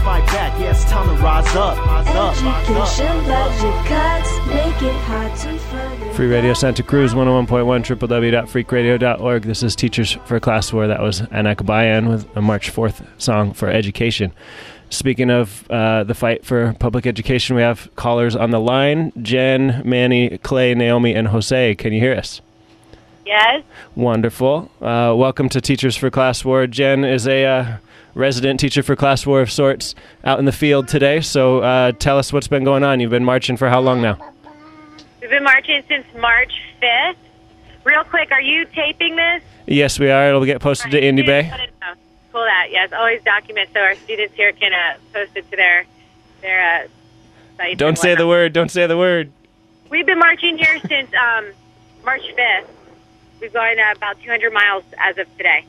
fight back. Yeah, it's time to rise up. Education budget cuts make it hard to fund. Free Radio Santa Cruz 101.1 www.freakradio.org. This is Teachers for Class War. That was Anak Bayan with a March 4th song for education. Speaking of the fight for public education, we have callers on the line. Jen, Manny, Clay, Naomi, and Jose. Can you hear us? Yes. Wonderful. Welcome to Teachers for Class War. Jen is a resident teacher for Class War of sorts out in the field today. So tell us what's been going on. You've been marching for how long now? We've been marching since March 5th. Real quick, are you taping this? Yes, we are. It'll get posted to Indy Bay. Pull that, yes. Always document so our students here can post it to their site. Don't say the word. Don't say the word. We've been marching here since March 5th. We've gone about 200 miles as of today.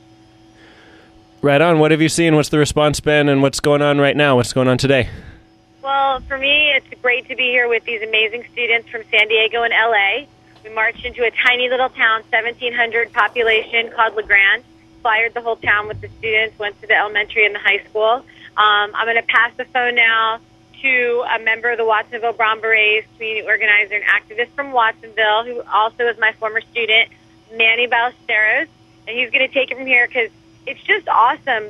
Right on. What have you seen? What's the response been, and what's going on right now? What's going on today? Well, for me, it's great to be here with these amazing students from San Diego and L.A. We marched into a tiny little town, 1,700 population, called La Grande. Flyered the whole town with the students, went to the elementary and the high school. I'm going to pass the phone now to a member of the Watsonville Brown Berets, community organizer and activist from Watsonville, who also is my former student, Manny Ballesteros, and he's going to take it from here because it's just awesome.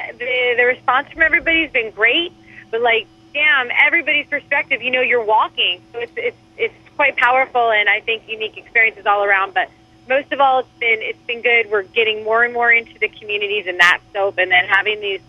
The response from everybody's been great, but damn, everybody's perspective. You're walking, so it's quite powerful, and I think unique experiences all around. But most of all, it's been good. We're getting more and more into the communities in that scope, and then having these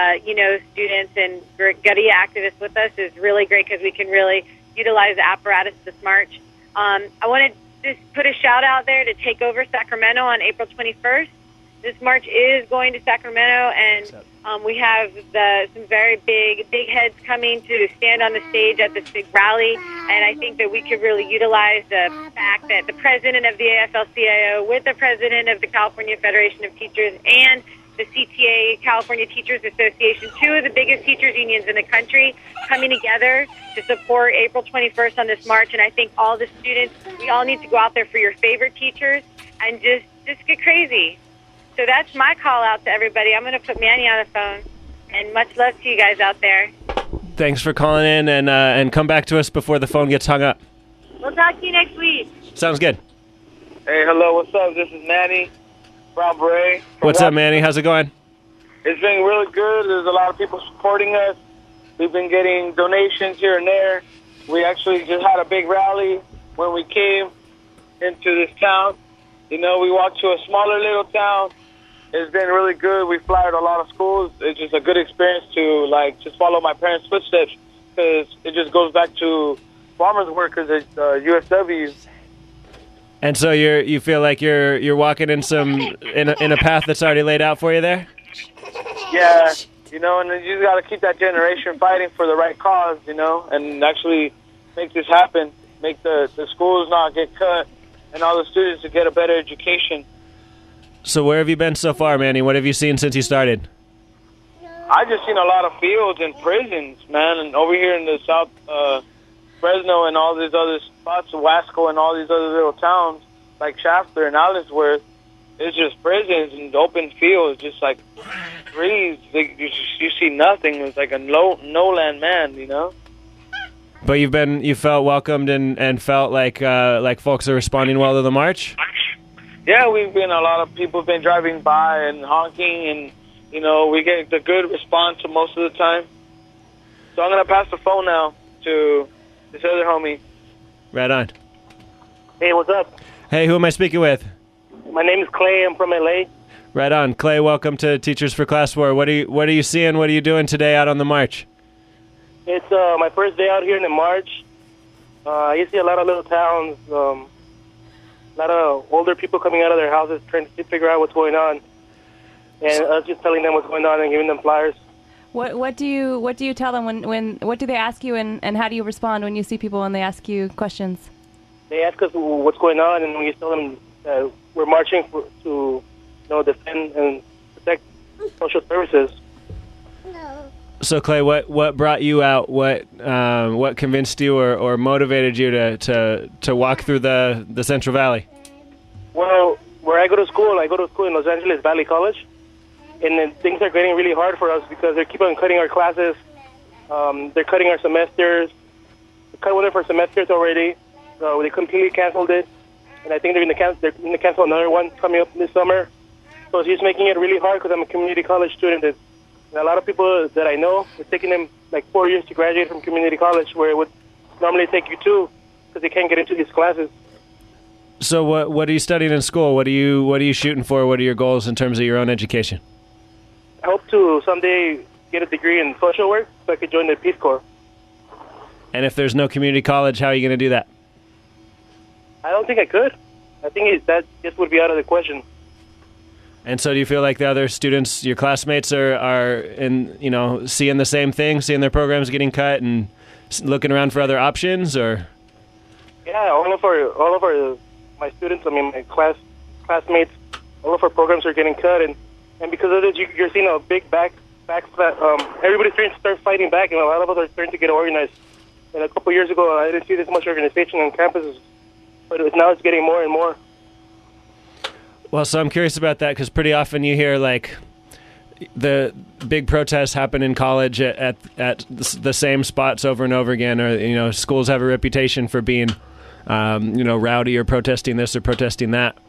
students and Garia activists with us is really great because we can really utilize the apparatus this March. I want to just put a shout out there to Take Over Sacramento on April 21st. This march is going to Sacramento, and we have some very big heads coming to stand on the stage at this big rally, and I think that we could really utilize the fact that the president of the AFL-CIO with the president of the California Federation of Teachers and the CTA, California Teachers Association, two of the biggest teachers unions in the country, coming together to support April 21st on this march. And I think all the students, we all need to go out there for your favorite teachers and just get crazy. So that's my call out to everybody. I'm going to put Manny on the phone, and much love to you guys out there. Thanks for calling in, and come back to us before the phone gets hung up. We'll talk to you next week. Sounds good. Hey, hello, what's up? This is Manny, Brown Beret. What's up, Manny? How's it going? It's been really good. There's a lot of people supporting us. We've been getting donations here and there. We actually just had a big rally when we came into this town. We walked to a smaller little town. It's been really good. We flyered a lot of schools. It's just a good experience to just follow my parents' footsteps because it just goes back to farmers' workers at USW. And so you feel like you're walking in in a path that's already laid out for you there? Yeah, and then you got to keep that generation fighting for the right cause, and actually make this happen, make the schools not get cut, and all the students to get a better education. So where have you been so far, Manny? What have you seen since you started? I just seen a lot of fields and prisons, man, and over here in the South Fresno and all these other spots, Wasco and all these other little towns like Shafter and Allensworth, it's just prisons and open fields, just like trees. You see nothing. It's like a no-land man, But you felt welcomed and felt like folks are responding well to the march? Yeah, a lot of people have been driving by and honking, and, we get the good response most of the time. So I'm going to pass the phone now to this other homie. Right on. Hey, what's up? Hey, who am I speaking with? My name is Clay. I'm from LA. Right on. Clay, welcome to Teachers for Class War. What are you seeing? What are you doing today out on the march? It's my first day out here in the march. You see a lot of little towns, a lot of older people coming out of their houses trying to figure out what's going on, and us just telling them what's going on and giving them flyers. What do you tell them when what do they ask you, and how do you respond when you see people when they ask you questions? They ask us what's going on, and we tell them that we're marching to defend and protect social services. So Clay, what brought you out? What convinced you or motivated you to walk through the Central Valley? Well, where I go to school in Los Angeles Valley College, and then things are getting really hard for us because they keep on cutting our classes, They're cutting our semesters. They cut one of our semesters already. So they completely canceled it. And I think they're going to cancel another one coming up this summer. So it's just making it really hard because I'm a community college student. And a lot of people that I know, it's taking them like 4 years to graduate from community college, where it would normally take you 2 because they can't get into these classes. So what are you studying in school? What are you shooting for? What are your goals in terms of your own education? I hope to someday get a degree in social work so I could join the Peace Corps. And if there's no community college, how are you going to do that? I don't think I could. I think that just would be out of the question. And so do you feel like the other students, your classmates, are in, seeing the same thing, seeing their programs getting cut and looking around for other options, or? Yeah, all of my students, my classmates, all of our programs are getting cut, and because of this, you're seeing a big everybody's trying to start fighting back, and a lot of us are starting to get organized. And a couple years ago, I didn't see this much organization on campuses, but now it's getting more and more. Well, so I'm curious about that because pretty often you hear like the big protests happen in college at the same spots over and over again, or schools have a reputation for being rowdy or protesting this or protesting that,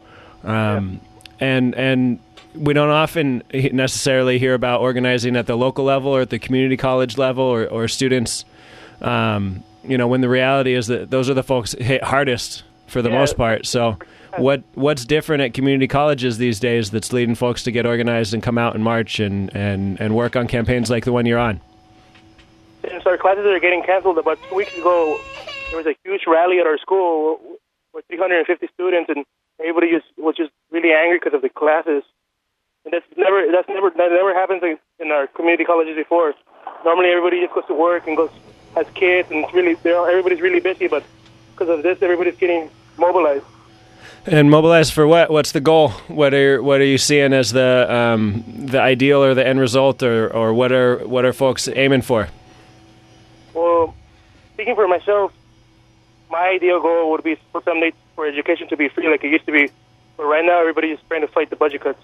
and we don't often necessarily hear about organizing at the local level or at the community college level or students. When the reality is that those are the folks hit hardest for the most part. So what's different at community colleges these days that's leading folks to get organized and come out and march and work on campaigns like the one you're on? Since our classes are getting canceled, about 2 weeks ago, there was a huge rally at our school with 350 students, and everybody was just really angry because of the classes. And that never happens in our community colleges before. Normally, everybody just goes to work and has kids, and everybody's really busy. But because of this, everybody's getting mobilized. And mobilized for what? What's the goal? What are you seeing as the ideal or the end result, or what are folks aiming for? Well, speaking for myself, my ideal goal would be for someday for education to be free like it used to be. But right now, everybody is trying to fight the budget cuts.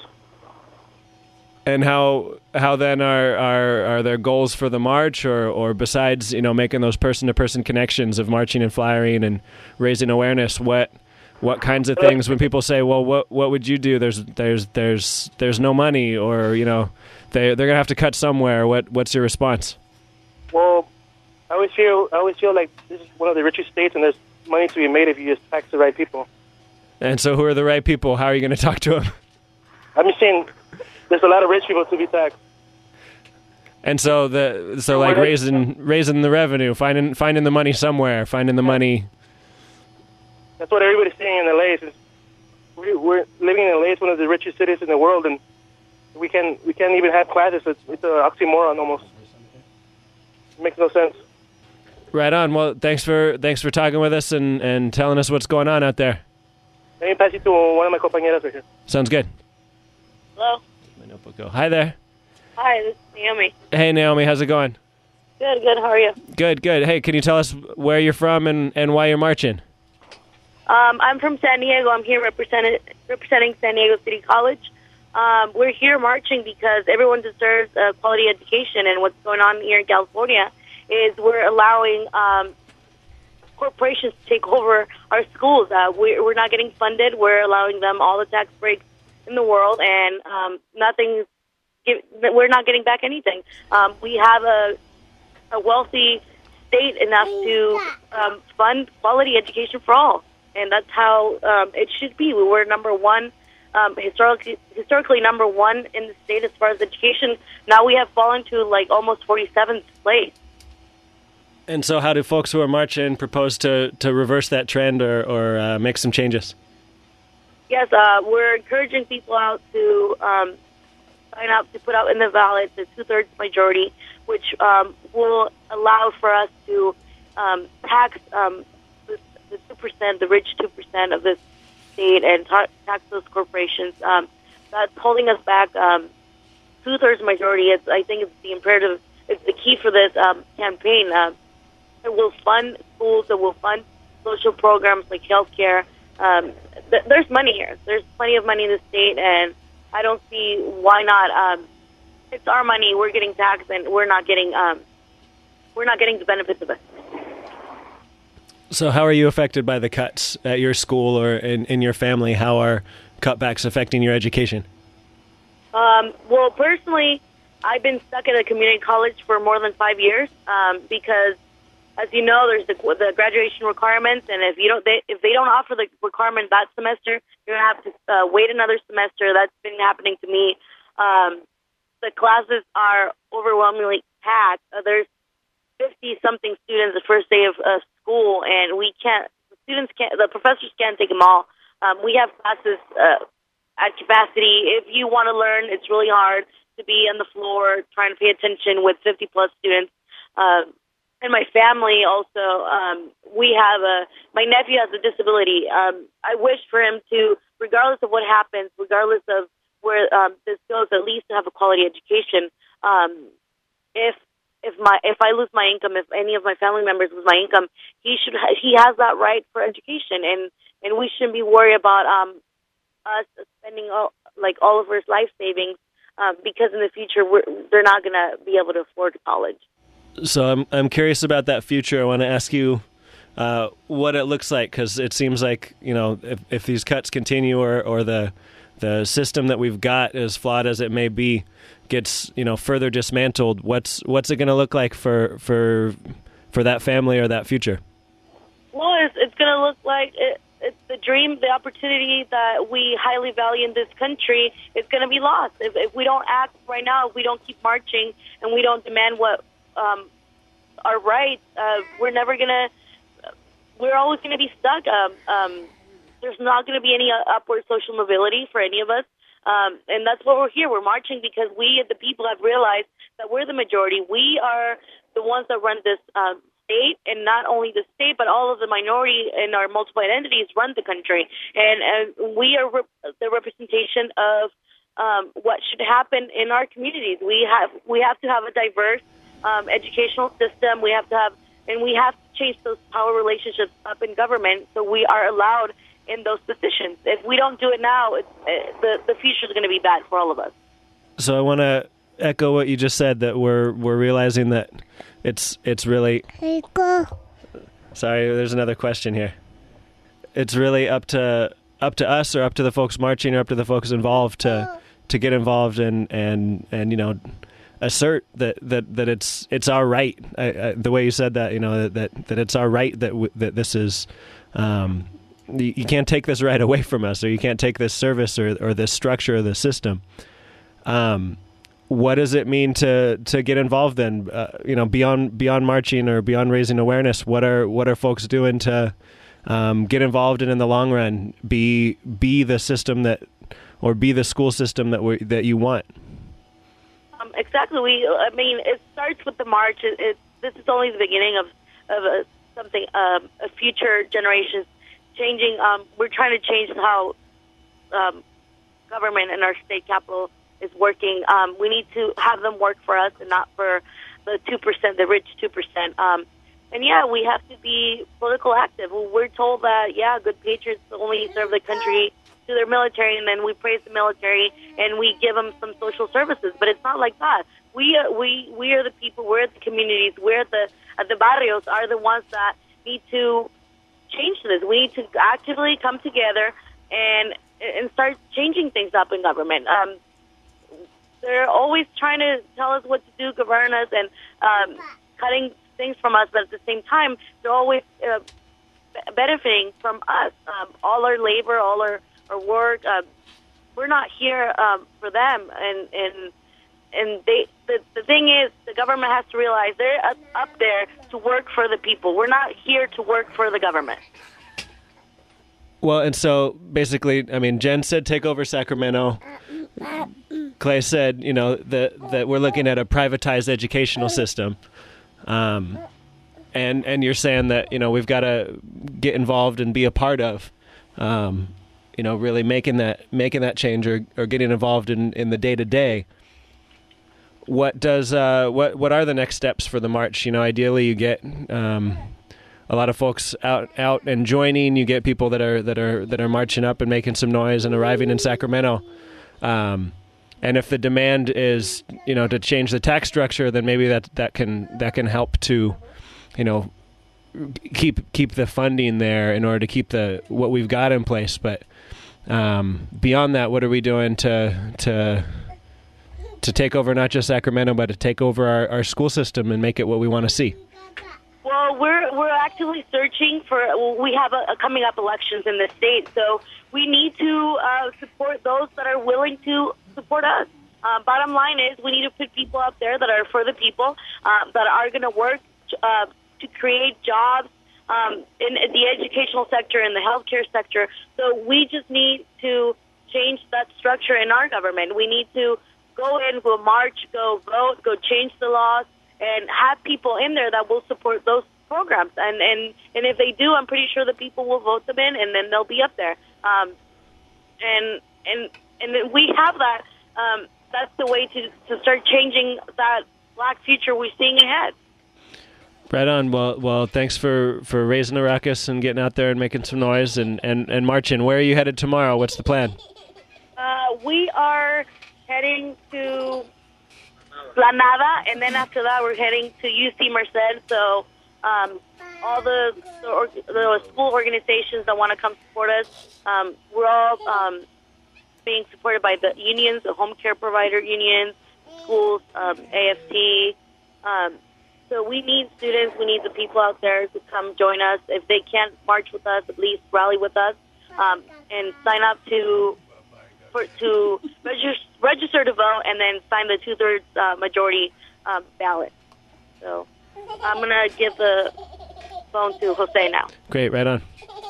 And how then are there goals for the march, or besides making those person-to-person connections of marching and flyering and raising awareness? What kinds of things when people say, well, what would you do? There's no money, or they're gonna have to cut somewhere. What's your response? Well, I always feel like this is one of the richest states, and there's money to be made if you just tax the right people. And so, who are the right people? How are you going to talk to them? I'm just saying, there's a lot of rich people to be taxed. And so like raising the revenue, finding the money somewhere, finding the money. That's what everybody's saying in LA. Since we're living in LA, it's one of the richest cities in the world, and we can't even have classes. It's an oxymoron almost. It makes no sense. Right on. Well, thanks for talking with us and telling us what's going on out there. Let me pass you to one of my compañeras right here. Sounds good. Hello. My notebook go. Hi there. Hi, this is Naomi. Hey, Naomi. How's it going? Good. How are you? Good. Hey, can you tell us where you're from and why you're marching? I'm from San Diego. I'm here representing San Diego City College. We're here marching because everyone deserves a quality education, and what's going on here in California is we're allowing corporations to take over our schools. We're not getting funded. We're allowing them all the tax breaks in the world, and we're not getting back anything. We have a wealthy state enough to fund quality education for all, and that's how it should be. We were number one, historically number one in the state as far as education. Now we have fallen to like almost 47th place. And so how do folks who are marching propose to reverse that trend or make some changes? Yes, we're encouraging people out to sign up to put out in the ballot the 2/3 majority, which will allow for us to tax the 2%, the rich 2% of this state, and tax those corporations. That's holding us back. 2/3 majority, I think it's the imperative, it's the key for this campaign. It will fund schools, it will fund social programs like healthcare. There's money here. There's plenty of money in the state, and I don't see why not. It's our money. We're getting taxed, and we're not getting we're not getting the benefits of it. So how are you affected by the cuts at your school or in your family? How are cutbacks affecting your education? Well, personally, I've been stuck at a community college for more than 5 years because, as you know, there's the graduation requirements, and if they don't offer the requirement that semester, you're gonna have to wait another semester. That's been happening to me. The classes are overwhelmingly packed. There's 50-something students the first day of school, and the professors can't take them all. We have classes at capacity. If you want to learn, it's really hard to be on the floor trying to pay attention with 50-plus students. And my family also, my nephew has a disability. I wish for him to, regardless of what happens, regardless of where this goes, at least to have a quality education. If I lose my income, if any of my family members lose my income, he has that right for education, and we shouldn't be worried about us spending all of our life savings because in the future they're not going to be able to afford college. So I'm curious about that future. I want to ask you what it looks like, because it seems like, if these cuts continue or the system that we've got, as flawed as it may be, gets further dismantled, what's it going to look like for that family or that future? Well, it's going to look like it's the dream, the opportunity that we highly value in this country is going to be lost. If we don't act right now, if we don't keep marching and we don't demand what our rights, we're always going to be stuck. There's not going to be any upward social mobility for any of us. And that's what we're here. We're marching because we, the people, have realized that we're the majority. We are the ones that run this state, and not only the state, but all of the minority and our multiple identities run the country. And we are the representation of what should happen in our communities. We have to have a diverse educational system. We have to change those power relationships up in government so we are allowed in those positions. If we don't do it now, the future is going to be bad for all of us. So I want to echo what you just said, that we're realizing that it's really... Sorry, there's another question here. It's really up to us, or up to the folks marching, or up to the folks involved to get involved and assert that it's our right. The way you said that, that it's our right that this is. You can't take this right away from us, or you can't take this service or this structure of the system. What does it mean to get involved then? Beyond marching or beyond raising awareness, what are folks doing to get involved and in the long run be the system be the school system that you want? Exactly. It starts with the march. This is only the beginning of something. A future generations changing. We're trying to change how government and our state capital is working. We need to have them work for us and not for the 2%, the rich 2%. We have to be political active. We're told that, good patriots only serve the country to their military, and then we praise the military and we give them some social services. But it's not like that. We are the people. We're the communities. We're the barrios are the ones that need to change this. We need to actively come together and start changing things up in government. They're always trying to tell us what to do, govern us, and cutting things from us. But at the same time, they're always benefiting from us. All our labor, all our work. We're not here for them. And the thing is, the government has to realize they're up there to work for the people. We're not here to work for the government. Well, and so basically, Jen said take over Sacramento. Clay said, that we're looking at a privatized educational system. And you're saying that, we've got to get involved and be a part of, really making that change or getting involved in the day-to-day. What are the next steps for the march? Ideally you get a lot of folks out and joining. You get people that are marching up and making some noise and arriving in Sacramento. And if the demand is, to change the tax structure, then maybe that can help to, keep the funding there in order to keep what we've got in place. But beyond that, what are we doing to take over not just Sacramento, but to take over our school system and make it what we want to see? Well, we're actively searching for. We have a coming up elections in the state, so we need to support those that are willing to support us. Bottom line is, we need to put people out there that are for the people, that are going to work to create jobs in the educational sector, in the healthcare sector. So we just need to change that structure in our government. We need to go in, go march, go vote, go change the laws, and have people in there that will support those programs. And if they do, I'm pretty sure the people will vote them in, and then they'll be up there. And then we have that. That's the way to start changing that black future we're seeing ahead. Right on. Well, thanks for raising the ruckus and getting out there and making some noise and marching. Where are you headed tomorrow? What's the plan? We are heading to La Nada, and then after that we're heading to UC Merced. So all the school organizations that want to come support us, we're all being supported by the unions, the home care provider unions, schools, AFT. So we need students, we need the people out there to come join us. If they can't march with us, at least rally with us, and sign up to register to vote, and then sign the 2/3 majority ballot. So I'm going to give the phone to Jose now. Great, right on.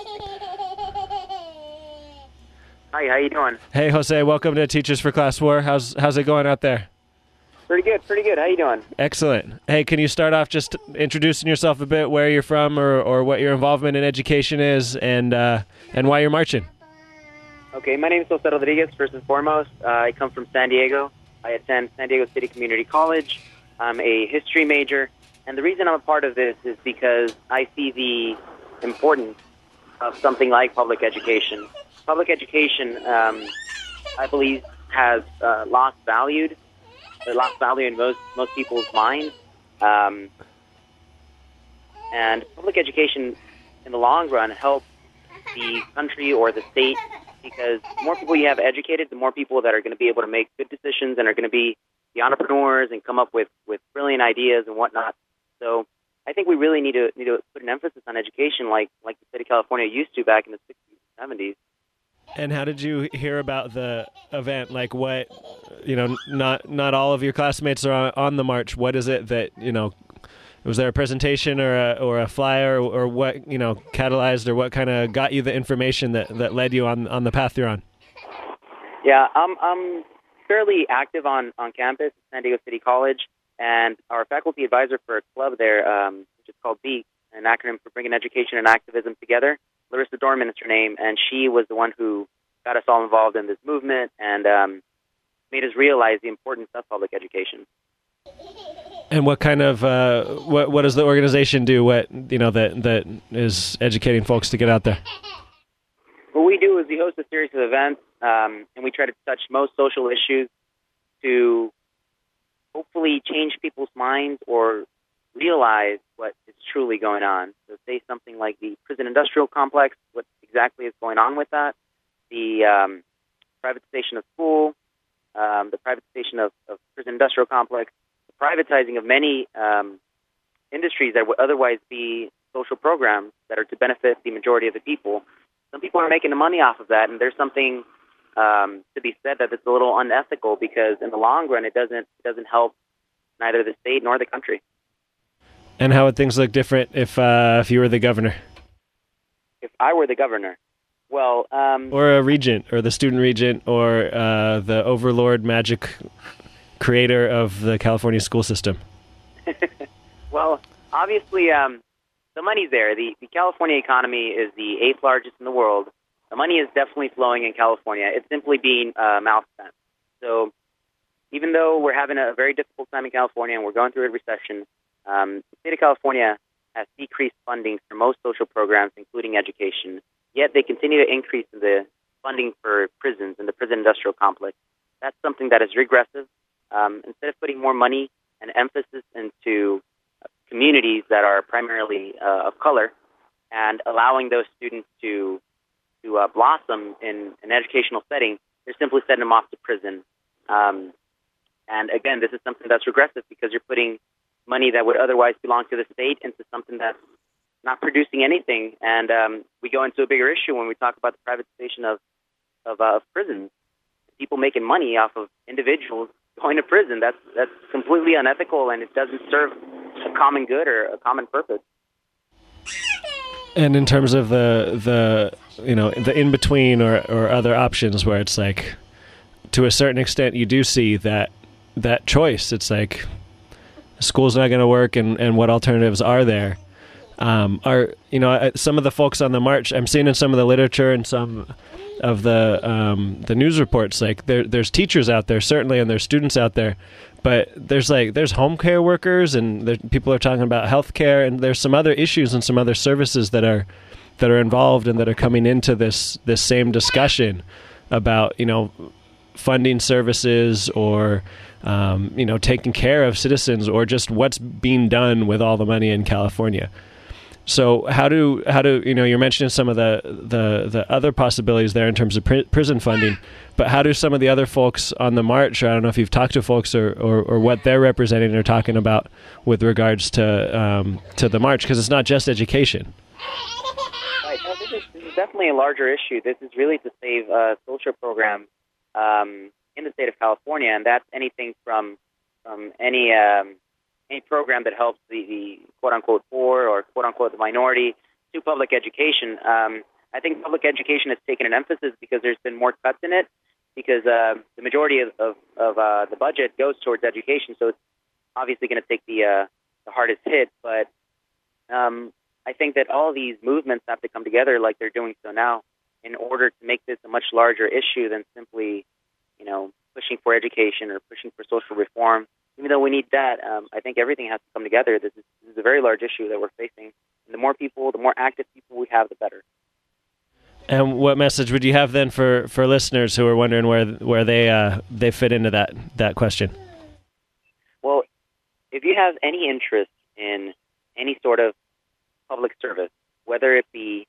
Hi, how you doing? Hey, Jose, welcome to Teachers for Class War. How's it going out there? Pretty good. How you doing? Excellent. Hey, can you start off just introducing yourself a bit, where you're from, or what your involvement in education is, and why you're marching? Okay, my name is Jose Rodriguez, first and foremost. I come from San Diego. I attend San Diego City Community College. I'm a history major, and the reason I'm a part of this is because I see the importance of something like public education. Public education, I believe, has lost value in most people's minds. And public education, in the long run, helps the country or the state, because the more people you have educated, the more people that are going to be able to make good decisions and are going to be the entrepreneurs and come up with brilliant ideas and whatnot. So I think we really need to put an emphasis on education like the state of California used to back in the 60s and 70s. And how did you hear about the event? Like, what, not all of your classmates are on the march. What is it that, was there a presentation or a flyer or what, catalyzed, or what kind of got you the information that led you on the path you're on? Yeah, I'm fairly active on campus at San Diego City College, and our faculty advisor for a club there, which is called BEAC, an acronym for Bringing Education and Activism Together. Larissa Dorman is her name, and she was the one who got us all involved in this movement and made us realize the importance of public education. And what kind of what does the organization do? What that is educating folks to get out there? What we do is we host a series of events, and we try to touch most social issues to hopefully change people's minds or realize what is truly going on. So say something like the prison industrial complex, what exactly is going on with that, the privatization of school, the privatization of prison industrial complex, the privatizing of many industries that would otherwise be social programs that are to benefit the majority of the people. Some people are making the money off of that, and there's something to be said that it's a little unethical, because in the long run it doesn't help neither the state nor the country. And how would things look different if you were the governor? If I were the governor? Well... or a regent, or the student regent, or the overlord magic creator of the California school system. Well, obviously, the money's there. The California economy is the 8th largest in the world. The money is definitely flowing in California. It's simply being mouth spent. So even though we're having a very difficult time in California and we're going through a recession, the state of California has decreased funding for most social programs, including education, yet they continue to increase the funding for prisons and the prison industrial complex. that's something that is regressive. Instead of putting more money and emphasis into communities that are primarily of color and allowing those students to blossom in an educational setting, they're simply sending them off to prison. And again, this is something that's regressive because you're putting money that would otherwise belong to the state into something that's not producing anything. And we go into a bigger issue when we talk about the privatization of prisons. People making money off of individuals going to prison. That's completely unethical, and it doesn't serve a common good or a common purpose. And in terms of the in between or other options where it's like, to a certain extent, you do see that choice. It's like school's not going to work, and what alternatives are there? Are some of the folks on the march? I'm seeing in some of the literature and some of the news reports, like there's teachers out there certainly, and there's students out there, but there's home care workers, and people are talking about healthcare, and there's some other issues and some other services that are involved and that are coming into this same discussion about funding services or taking care of citizens, or just what's being done with all the money in California. So how do you're mentioning some of the other possibilities there in terms of prison funding, but how do some of the other folks on the march, I don't know if you've talked to folks or what they're representing or talking about with regards to the march, because it's not just education. Right. No, this is definitely a larger issue. This is really to save social programs in the state of California, and that's anything from any program that helps the quote-unquote poor or quote-unquote the minority to public education. I think public education has taken an emphasis because there's been more cuts in it, because the majority of the budget goes towards education, so it's obviously going to take the hardest hit. But I think that all these movements have to come together like they're doing so now in order to make this a much larger issue than simply, pushing for education or pushing for social reform. Even though we need that, I think everything has to come together. This is a very large issue that we're facing. And the more people, the more active people we have, the better. And what message would you have then for listeners who are wondering where they fit into that question? Well, if you have any interest in any sort of public service, whether it be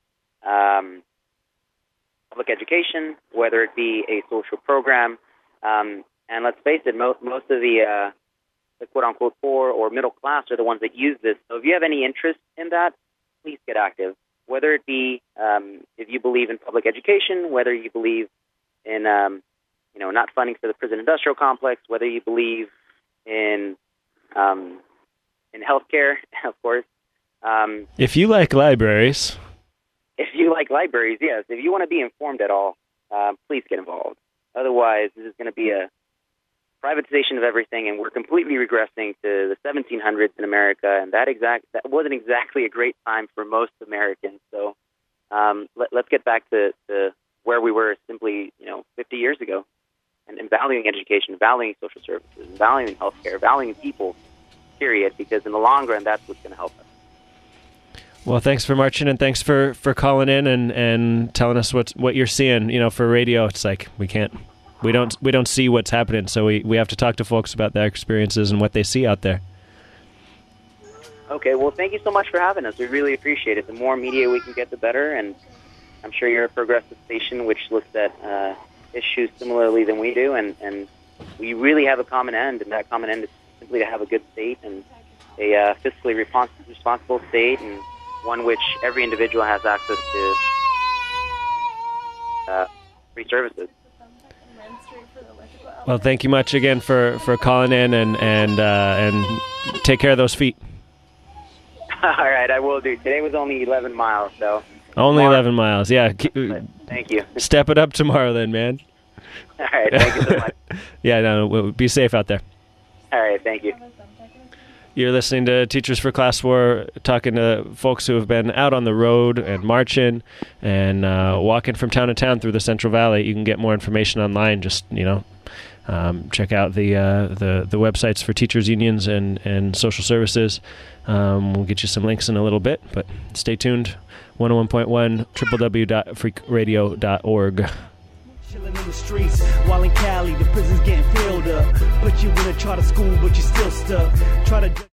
public education, whether it be a social program, and let's face it, most of the quote-unquote poor or middle class are the ones that use this. So if you have any interest in that, please get active. Whether it be if you believe in public education, whether you believe in not funding for the prison industrial complex, whether you believe in healthcare, of course. If you like libraries. If you like libraries, yes. If you want to be informed at all, please get involved. Otherwise, this is going to be a privatization of everything, and we're completely regressing to the 1700s in America, and that wasn't exactly a great time for most Americans. So let's get back to where we were simply 50 years ago, and valuing education, valuing social services, valuing healthcare, valuing people, period, because in the long run, that's what's going to help us. Well, thanks for marching, and thanks for calling in and telling us what you're seeing. For radio, it's like we don't see what's happening, so we have to talk to folks about their experiences and what they see out there. Okay, well, thank you so much for having us. We really appreciate it. The more media we can get, the better, and I'm sure you're a progressive station which looks at issues similarly than we do, and we really have a common end, and that common end is simply to have a good state and a fiscally responsible state, and one which every individual has access to free services. Well, thank you much again for calling in and take care of those feet. All right, I will do. Today was only 11 miles, so. Only 11 miles, yeah. Thank you. Step it up tomorrow then, man. All right, thank you so much. Yeah, no, be safe out there. All right, thank you. You're listening to Teachers for Class 4, talking to folks who have been out on the road and marching and walking from town to town through the Central Valley. You can get more information online. Just check out the websites for teachers unions and social services. We'll get you some links in a little bit, but stay tuned. 101.1 www.freakradio.org. Chilling in the streets while in Cali, the prison's getting filled up. Put you in a charter school, but you still stuck. Try to